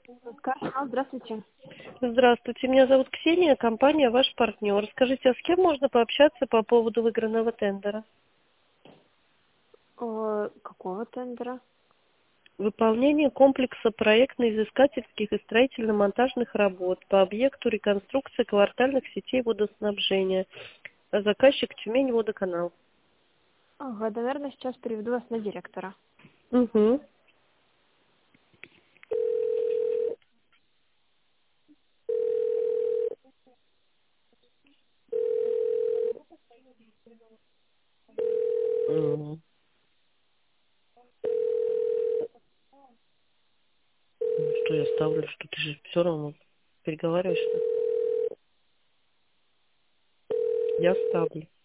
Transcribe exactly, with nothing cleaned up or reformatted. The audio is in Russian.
Канал, здравствуйте. Здравствуйте, меня зовут Ксения, компания «Ваш партнер». Скажите, а с кем можно пообщаться по поводу выигранного тендера? Э, какого тендера? Выполнение комплекса проектно-изыскательских и строительно-монтажных работ по объекту реконструкции квартальных сетей водоснабжения. Заказчик Тюмень водоканал. Ага, да, наверное, сейчас переведу вас на директора. Угу. М. Ну, что я ставлю, что ты же все равно переговариваешься. Я ставлю.